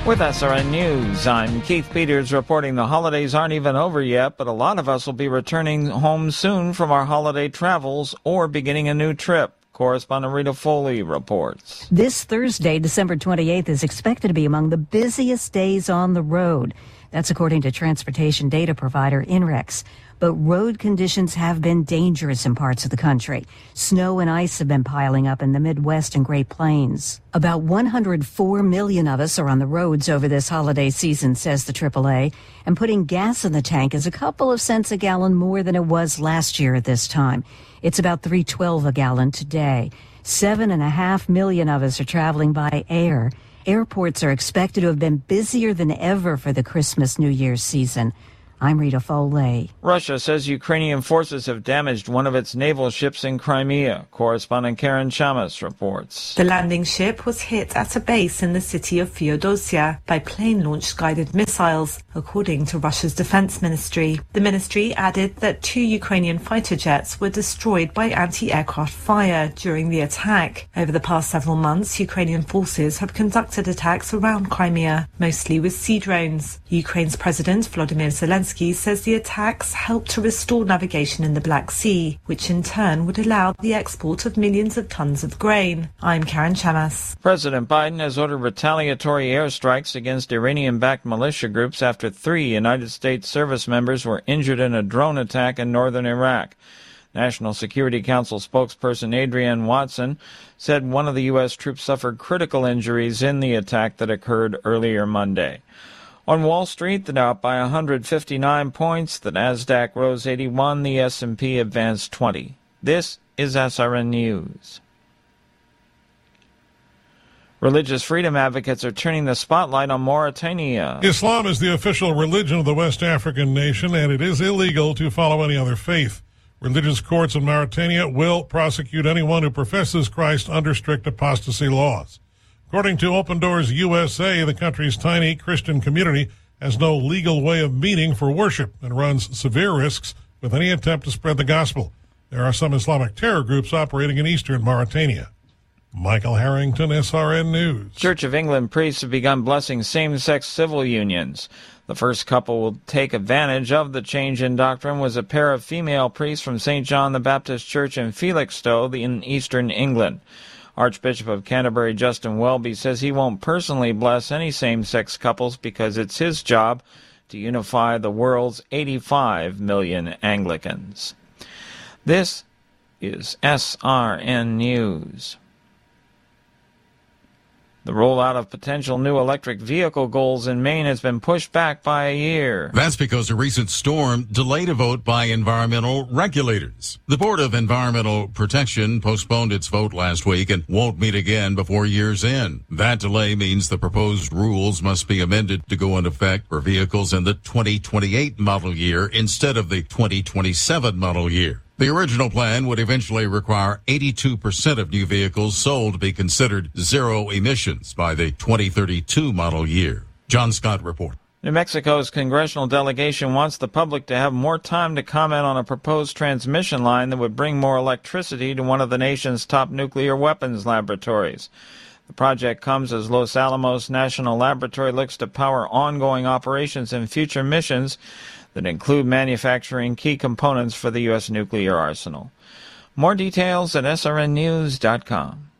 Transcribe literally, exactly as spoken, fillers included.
With S R N News, I'm Keith Peters reporting the holidays aren't even over yet, but a lot of us will be returning home soon from our holiday travels or beginning a new trip. Correspondent Rita Foley reports. This Thursday, December twenty-eighth, is expected to be among the busiest days on the road. That's according to transportation data provider INREX. But road conditions have been dangerous in parts of the country. Snow and ice have been piling up in the Midwest and Great Plains. About one hundred four million of us are on the roads over this holiday season, says the triple A, and putting gas in the tank is a couple of cents a gallon more than it was last year at this time. It's about three twelve a gallon today. Seven and a half million of us are traveling by air. Airports are expected to have been busier than ever for the Christmas New Year's season. I'm Rita Foley. Russia says Ukrainian forces have damaged one of its naval ships in Crimea. Correspondent Karen Chamas reports. The landing ship was hit at a base in the city of Feodosia by plane-launched guided missiles, according to Russia's defense ministry. The ministry added that two Ukrainian fighter jets were destroyed by anti-aircraft fire during the attack. Over the past several months, Ukrainian forces have conducted attacks around Crimea, mostly with sea drones. Ukraine's President Volodymyr Zelensky says the attacks helped to restore navigation in the Black Sea, which in turn would allow the export of millions of tons of grain. I'm Karen Chamas. President Biden has ordered retaliatory airstrikes against Iranian-backed militia groups after three United States service members were injured in a drone attack in northern Iraq. National Security Council spokesperson Adrienne Watson said one of the U S troops suffered critical injuries in the attack that occurred earlier Monday. On Wall Street, the Dow up by one hundred fifty-nine points, the Nasdaq rose eighty-one, the S and P advanced twenty. This is S R N News. Religious freedom advocates are turning the spotlight on Mauritania. Islam is the official religion of the West African nation, and it is illegal to follow any other faith. Religious courts in Mauritania will prosecute anyone who professes Christ under strict apostasy laws. According to Open Doors U S A, the country's tiny Christian community has no legal way of meeting for worship and runs severe risks with any attempt to spread the gospel. There are some Islamic terror groups operating in eastern Mauritania. Michael Harrington, S R N News. Church of England priests have begun blessing same-sex civil unions. The first couple will take advantage of the change in doctrine was a pair of female priests from Saint John the Baptist Church in Felixstowe in eastern England. Archbishop of Canterbury Justin Welby says he won't personally bless any same-sex couples because it's his job to unify the world's eighty-five million Anglicans. This is S R N News. The rollout of potential new electric vehicle goals in Maine has been pushed back by a year. That's because a recent storm delayed a vote by environmental regulators. The Board of Environmental Protection postponed its vote last week and won't meet again before year's end. That delay means the proposed rules must be amended to go into effect for vehicles in the twenty twenty-eight model year instead of the twenty twenty-seven model year. The original plan would eventually require eighty-two percent of new vehicles sold to be considered zero emissions by the twenty thirty-two model year. John Scott reports. New Mexico's congressional delegation wants the public to have more time to comment on a proposed transmission line that would bring more electricity to one of the nation's top nuclear weapons laboratories. The project comes as Los Alamos National Laboratory looks to power ongoing operations and future missions that include manufacturing key components for the U S nuclear arsenal. More details at S R N news dot com.